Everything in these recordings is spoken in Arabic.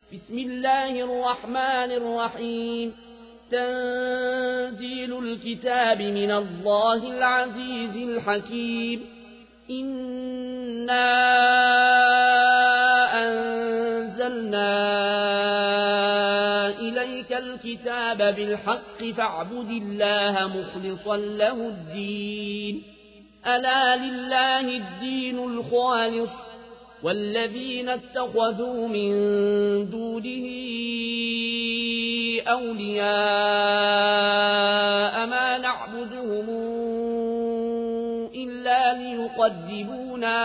بسم الله الرحمن الرحيم. تنزيل الكتاب من الله العزيز الحكيم. إنا أنزلنا إليك الكتاب بالحق فاعبد الله مخلصا له الدين. ألا لله الدين الخالص والذين اتخذوا من دونه أولياء ما نعبدهم إلا ليقربونا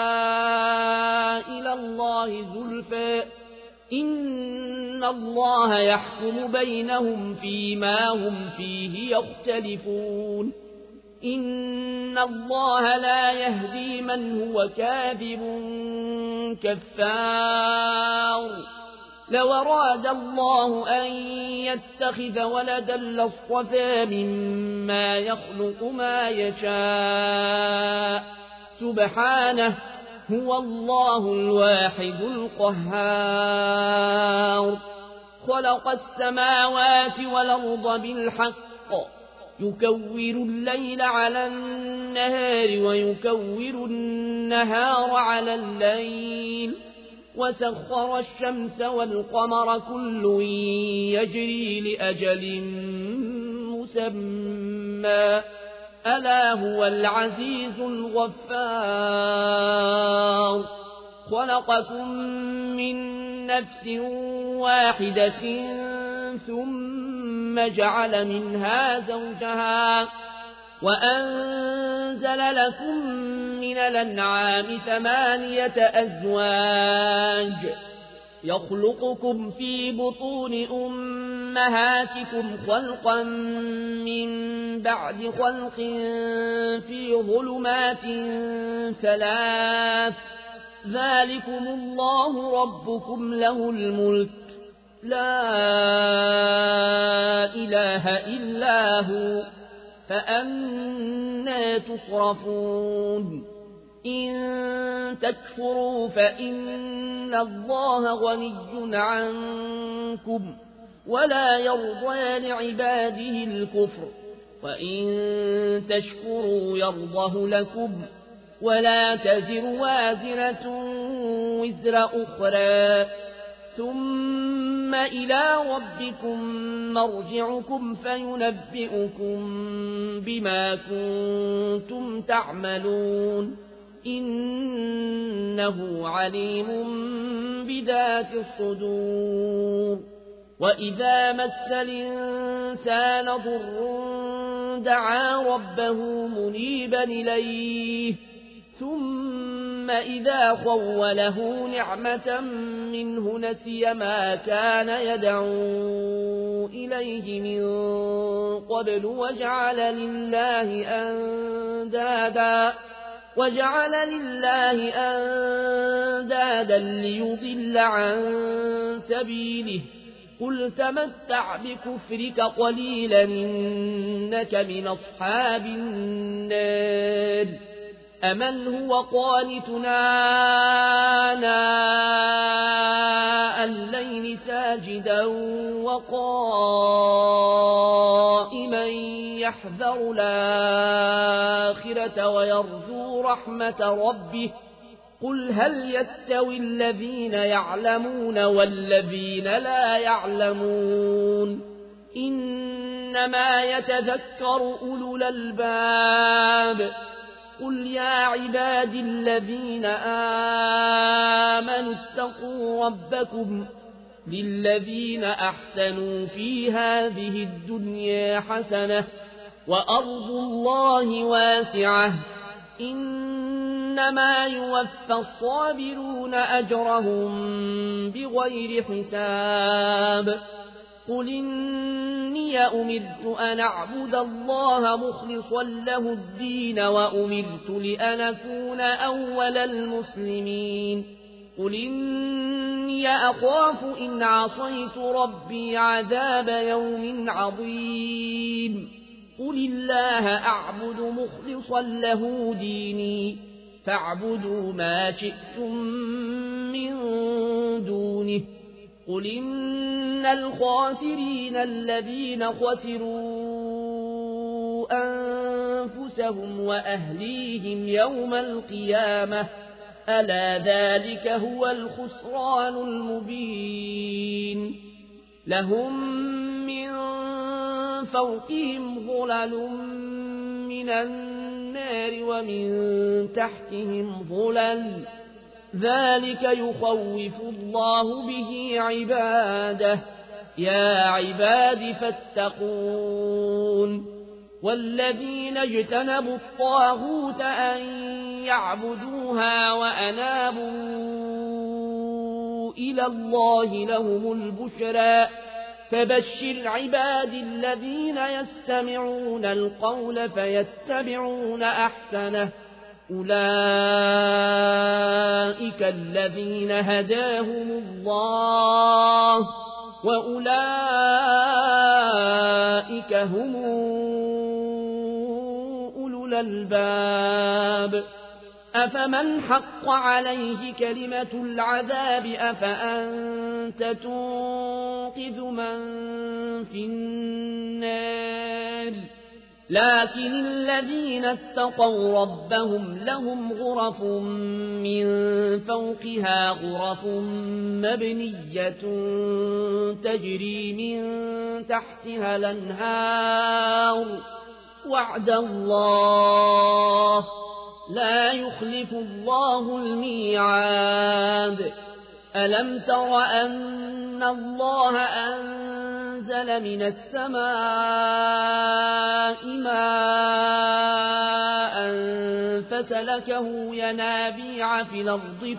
إلى الله زلفى إن الله يحكم بينهم فيما هم فيه يختلفون. إن الله لا يهدي من هو كاذب كفار. لو أراد الله أن يتخذ ولدا لاصطفى مما يخلق ما يشاء سبحانه هو الله الواحد القهار. خلق السماوات والأرض بالحق يكور الليل على النهار ويكور النهار على الليل وسخر الشمس والقمر كل يجري لأجل مسمى ألا هو العزيز الغفار. خلقكم من نفس واحدة ثم جعل منها زوجها وأنزل لكم من الأنعام 8 أزواج يخلقكم في بطون أمهاتكم خلقا من بعد خلق في ظلمات 3 ذلكم الله ربكم له الملك لا إله إلا هو فأنى تصرفون. إن تكفروا فإن الله غني عنكم ولا يرضى لعباده الكفر وإن تشكروا يرضه لكم ولا تزر وازرة وزر أخرى ثم إلى ربكم مرجعكم فينبئكم بما كنتم تعملون إنه عليم بذات الصدور. وإذا مس الإنسان ضر دعا ربه منيبا إليه ثم إذا خوله نعمة منه نسي ما كان يدعو إليه من قبل وجعل لله أندادا ليضل عن سبيله. قل تمتع بكفرك قليلا إنك من أصحاب النار. أمن هو قانتنا آناء الليل ساجدا وقائما يحذر الآخرة ويرجو رحمة ربه قل هل يستوي الذين يعلمون والذين لا يعلمون إنما يتذكر أولو الألباب. قل يا عباد الذين آمنوا اتقوا ربكم للذين أحسنوا في هذه الدنيا حسنة وأرض الله واسعة إنما يوفى الصابرون أجرهم بغير حساب. قل إني أمرت أن أعبد الله مخلصا له الدين وأمرت لأن أكون أول المسلمين. قل إني أخاف إن عصيت ربي عذاب يوم عظيم. قل الله أعبد مخلصا له ديني فاعبدوا ما شئتم من دونه. قل إن الخاسرين الذين خسروا أنفسهم وأهليهم يوم القيامة ألا ذلك هو الخسران المبين لهم من فوقهم ظلل من النار ومن تحتهم ظلل ذلك يخوف الله به عباده يا عباد فاتقون والذين اجتنبوا الطاغوت أن يعبدوها وأنابوا إلى الله لهم البشرى فبشر عباد الذين يستمعون القول فيتبعون أحسنه أولئك الذين هداهم الله وأولئك هم أولو الألباب أفمن حق عليه كلمة العذاب أفأنت تنقذ من في النار لكن الذين اتقوا ربهم لهم غرف من فوقها غرف مبنية تجري من تحتها الأنهار وعد الله لا يخلف الله الميعاد ألم تر أن الله أنزل من السماء ماء فسلكه ينابيع في الأرض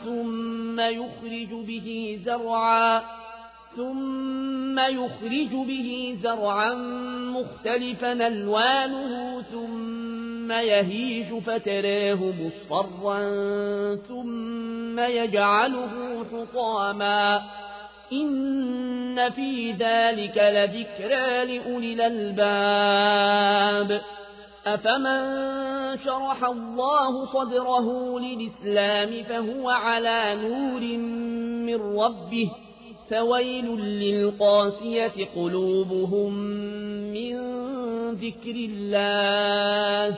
ثم يخرج به زرعا مختلفا ألوانه ثم يهيج فتراه مصفرا ثم يجعله حطاما إن في ذلك لذكرى لأولي الألباب أفمن شرح الله صدره للإسلام فهو على نور من ربه فويل للقاسية قلوبهم من ذكر الله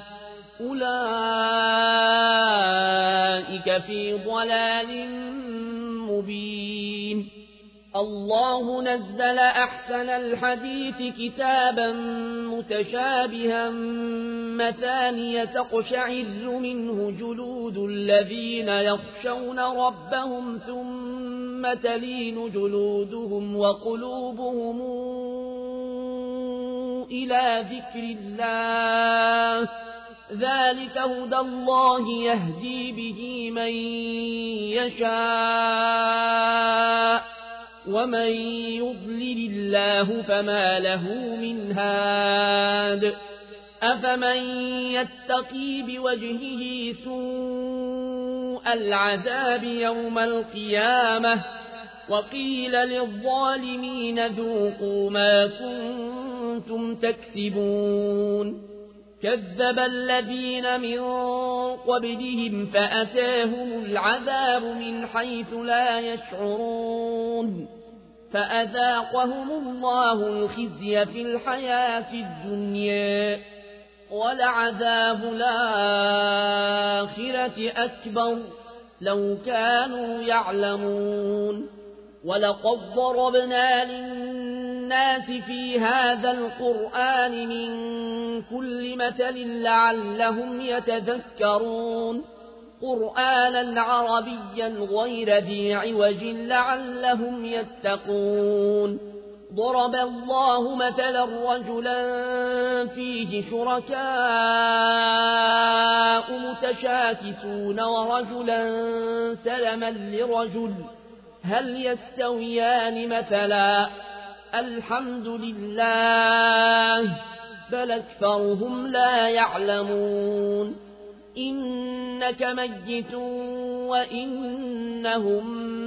أولئك في ضلال مبين الله نزل أحسن الحديث كتابا متشابها مثانية تقشعر منه جلود الذين يخشون ربهم ثم تلين جلودهم وقلوبهم إلى ذكر الله ذلك هدى الله يهدي به من يشاء ومن يضلل الله فما له من هاد أفمن يتقي بوجهه سوء العذاب يوم القيامة وقيل للظالمين ذوقوا ما كنتم تكسبون كذب الذين من قبلهم فأتاهم العذاب من حيث لا يشعرون فأذاقهم الله الخزي في الحياة الدنيا ولعذاب الآخرة أكبر لو كانوا يعلمون ولقد ضربنا للناس في هذا القرآن من كل مثل لعلهم يتذكرون قرآنا عربيا غير ذي عوج لعلهم يتقون ضرب الله مثلا رجلا فيه شركاء متشاكسون ورجلا سلما لرجل هل يستويان مثلا الحمد لله بل أكثرهم لا يعلمون إنك ميت وإنهم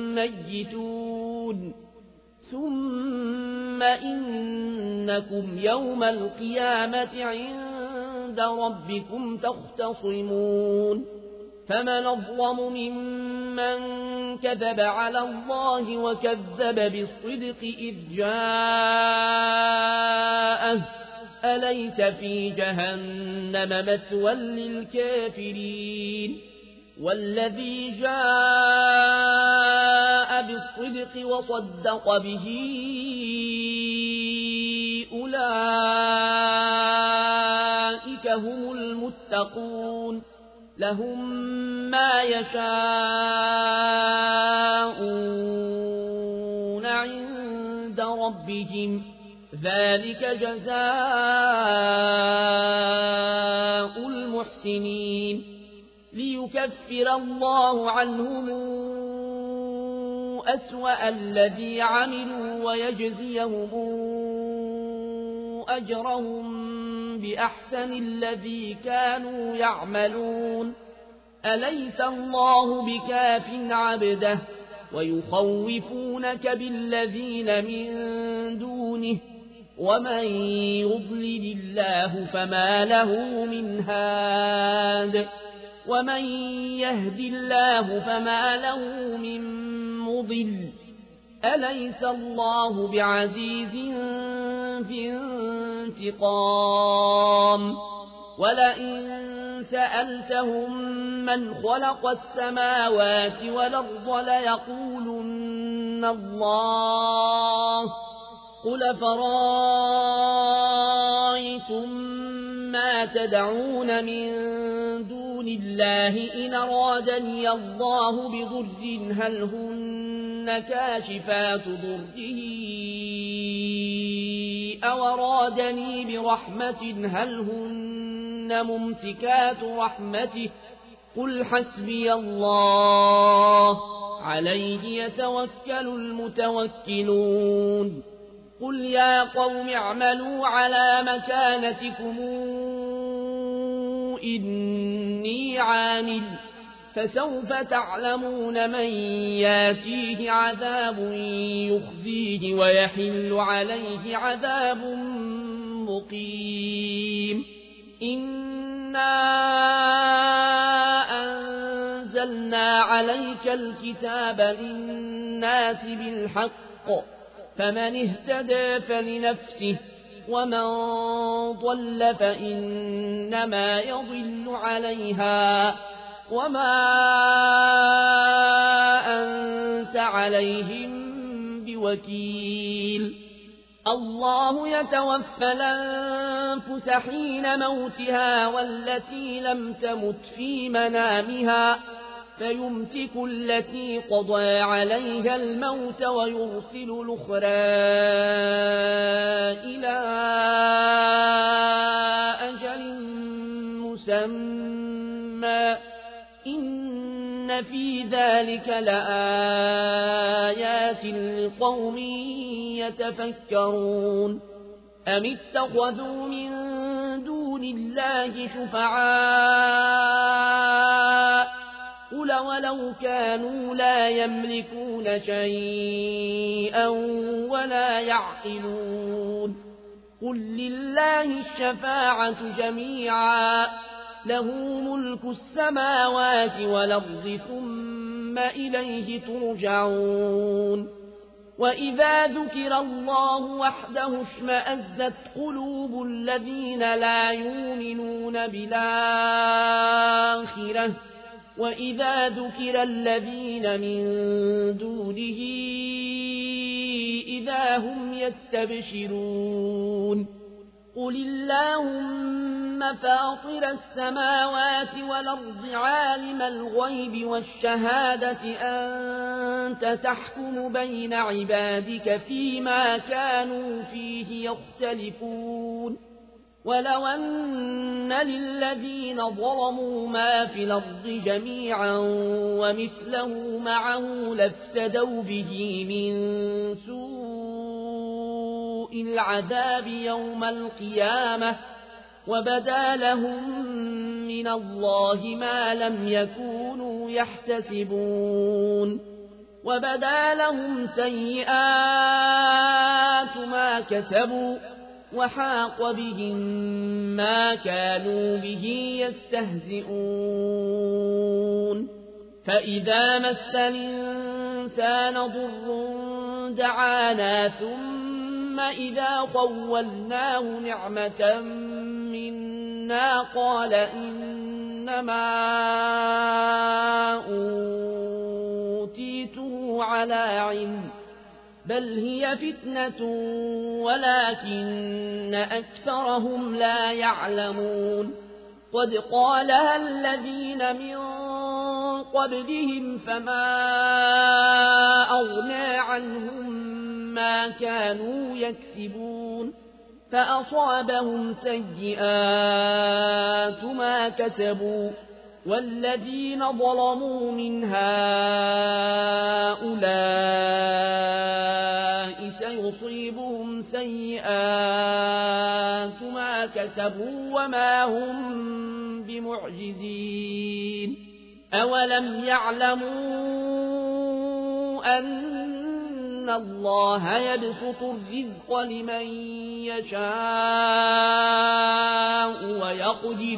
ميتون ثم إنكم يوم القيامة عند ربكم تختصمون فمن أظلم ممن كذب على الله وكذب بالصدق إذ جاءه أليس في جهنم مثوى للكافرين والذي جاء بالصدق وصدق به أولئك هم المتقون لهم ما يشاءون عند ربهم ذلك جزاء المحسنين ليكفر الله عنهم أسوأ الذي عملوا ويجزيهم أجرهم بأحسن الذي كانوا يعملون أليس الله بكاف عبده ويخوفونك بالذين من دونه ومن يضلل الله فما له من هاد ومن يهد الله فما له من مضل أليس الله بعزيز في انتقام ولئن سألتهم من خلق السماوات والأرض ليقولن الله قل فرأيتم ما تدعون من دون الله إن أرادني الله بضر هل هن كاشفات ضره أو أرادني برحمة هل هن ممسكات رحمته قل حسبي الله عليه يتوكل المتوكلون قل يا قوم اعملوا على مكانتكم إني عامل فسوف تعلمون من ياتيه عذاب يخزيه ويحل عليه عذاب مقيم إنا أنزلنا عليك الكتاب للناس بالحق فمن اهتدى فلنفسه ومن ضل فإنما يضل عليها وما أنت عليهم بوكيل الله يتوفى الأنفس حين موتها والتي لم تمت في منامها فيمسك التي قضى عليها الموت ويرسل الأخرى إلى أجل مسمى إن في ذلك لآيات لقوم يتفكرون أم اتخذوا من دون الله شفعاء قل ولو كانوا لا يملكون شيئا ولا يعقلون قل لله الشفاعة جميعا له ملك السماوات والأرض ثم إليه ترجعون وإذا ذكر الله وحده اشمأزت قلوب الذين لا يؤمنون بالآخرة وإذا ذكر الذين من دونه إذا هم يستبشرون قل اللهم فاطر السماوات والأرض عالم الغيب والشهادة أنت تحكم بين عبادك فيما كانوا فيه يختلفون ولو أن للذين ظلموا ما في الأرض جميعا ومثله معه لافتدوا به من سوء العذاب يوم القيامة وبدا لهم من الله ما لم يكونوا يحتسبون وبدا لهم سيئات ما كسبوا وحاق بهم ما كانوا به يستهزئون فإذا مس الإنسان ضر دعانا ثم إذا خولناه نعمة منا قال إنما أوتيته على علم بل هي فتنة ولكن أكثرهم لا يعلمون قد قالها الذين من قبلهم فما أغنى عنهم ما كانوا يكسبون فأصابهم سيئات ما كسبوا والذين ظلموا من هؤلاء سيصيبهم سيئات ما كسبوا وما هم بمعجزين أولم يعلموا أن الله يبسط الرزق لمن يشاء ويقدر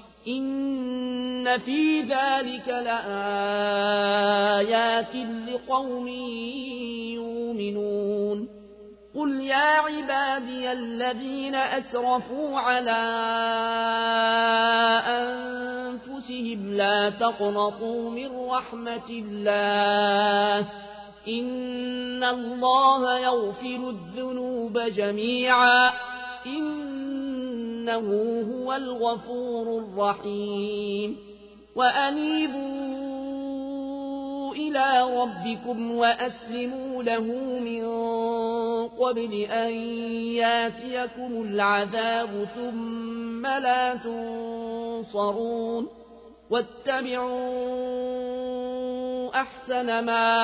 إن في ذلك لآيات لقوم يؤمنون قل يا عبادي الذين أسرفوا على أنفسهم لا تقنطوا من رحمة الله إن الله يغفر الذنوب جميعا إنه هو الغفور الرحيم وأنيبوا إلى ربكم وأسلموا له من قبل أن ياتيكم العذاب ثم لا تنصرون واتبعوا أحسن ما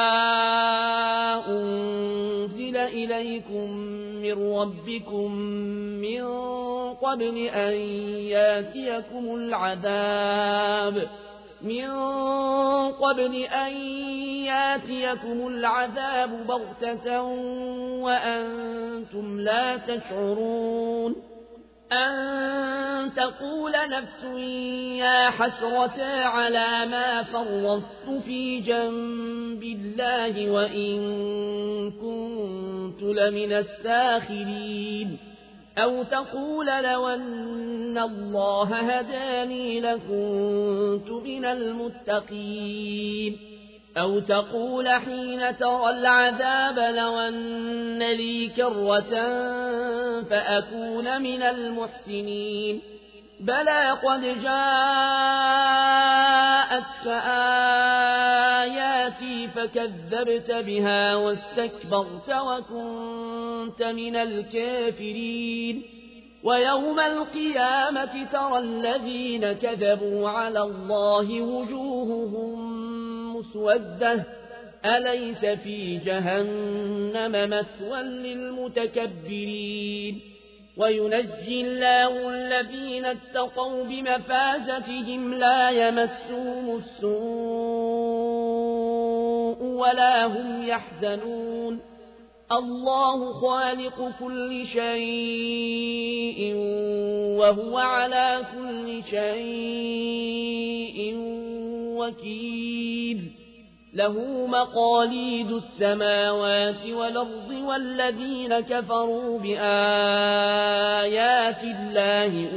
أنزل إليكم من ربكم من قبل أن ياتيكم العذاب بغتة وأنتم لا تشعرون أن تقول نفس يا حسرة على ما فرطت في جنب الله وإن كنت لمن الساخرين أو تقول لو أن الله هداني لكنت من المتقين أو تقول حين ترى العذاب لو أن لي كرة فأكون من المحسنين بلى قد جاءتك آياتي فكذبت بها واستكبرت وكنت من الكافرين ويوم القيامة ترى الذين كذبوا على الله وجوههم مسودة أليس في جهنم مثوى للمتكبرين وينجي الله الذين اتقوا بمفازتهم لا يمسهم السوء ولا هم يحزنون الله خالق كل شيء وهو على كل شيء وكيل له مقاليد السماوات والأرض والذين كفروا بآيات الله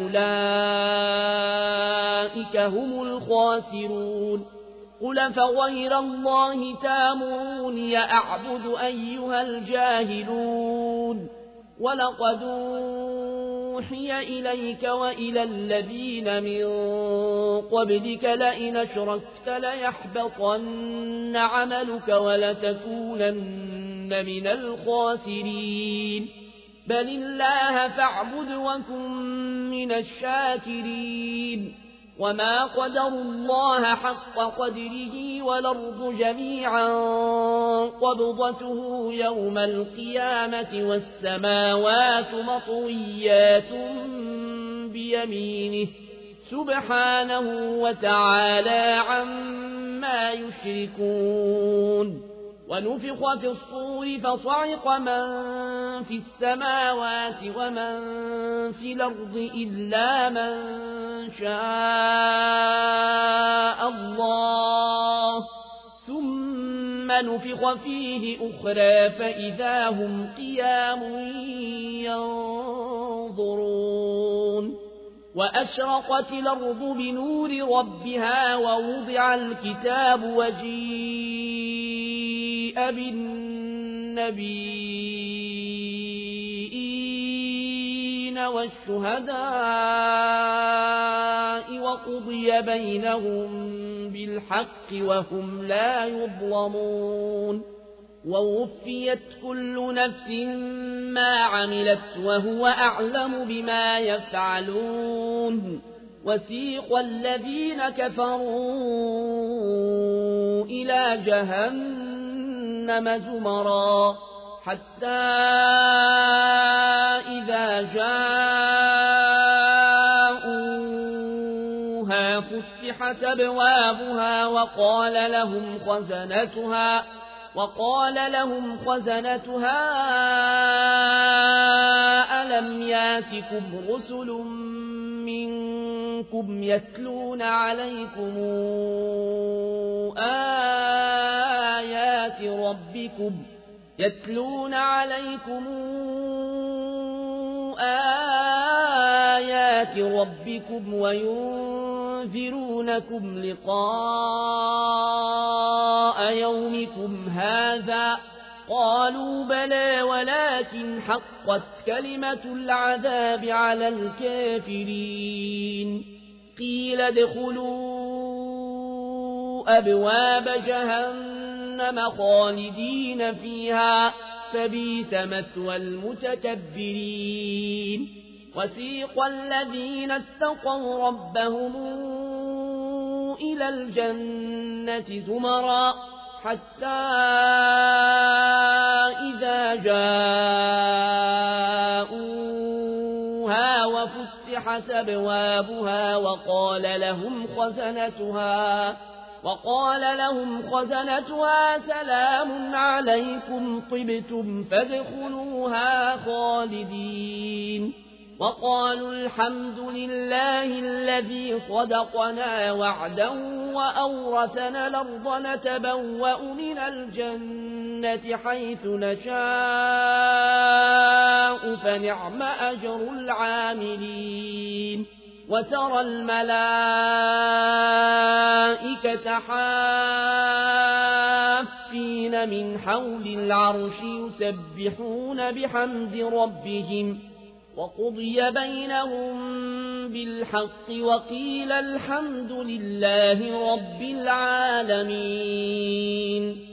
أولئك هم الخاسرون قل فغير الله تامروني أعبد أيها الجاهلون ولقد أوحي إليك وإلى الذين من قبلك لئن أشركت ليحبطن عملك ولتكونن من الخاسرين بل الله فاعبد وكن من الشاكرين وما قدروا الله حق قدره والأرض جميعا قبضته يوم القيامة والسماوات مطويات بيمينه سبحانه وتعالى عما يشركون ونفخ في الصور فصعق من في السماوات ومن في الأرض إلا من شاء الله ثم نفخ فيه أخرى فإذا هم قيام ينظرون وأشرقت الأرض بنور ربها ووضع الكتاب وجيء بالنبيين والشهداء وقضي بينهم بالحق وهم لا يظلمون ووفيت كل نفس ما عملت وهو أعلم بما يفعلون وسيق الذين كفروا إلى جهنم زمرا حتى إذا جاءوها فتحت أبوابها وقال لهم خزنتها ألم ياتكم رسل منكم يتلون عليكم آيات ربكم وينذرونكم لقاء يومكم هذا قالوا بلى ولكن حقت كلمة العذاب على الكافرين قيل ادخلوا أبواب جهنم خالدين فيها فبئس مثوى المتكبرين وسيق الذين اتقوا ربهم إلى الجنة زمرا حتى إذا جاءوها وفتحت أبوابها وقال لهم خزنتها سلام عليكم طبتم فادخلوها خالدين وقالوا الحمد لله الذي صدقنا وعده وأورثنا الأرض نتبوأ من الجنة حيث نشاء فنعم أجر العاملين وترى الملائكة حافين من حول العرش يسبحون بحمد ربهم وقضي بينهم بالحق وقيل الحمد لله رب العالمين